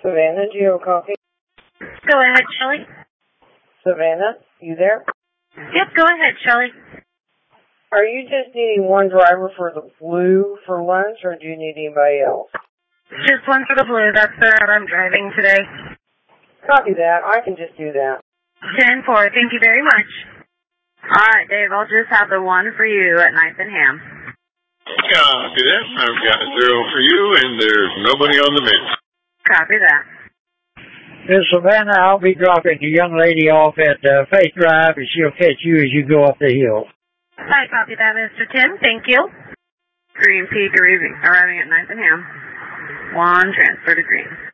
Savannah, do you have a copy? Go ahead, Shelley. Savannah, you there? Yep, go ahead, Shelley. Are you just needing one driver for the Blue for lunch, or do you need anybody else? Just one for the Blue. That's the route I'm driving today. Copy that. I can just do that. 10-4. Thank you very much. All right, Dave, I'll just have the one for you at 9th and Ham. Copy that. I've got 0 for you, and there's nobody on the menu. Copy that. Miss Savannah, I'll be dropping the young lady off at Faith Drive, and she'll catch you as you go up the hill. I copy that, Mr. Tim. Thank you. Green Peak arriving at 9th and Ham. One transfer to Green.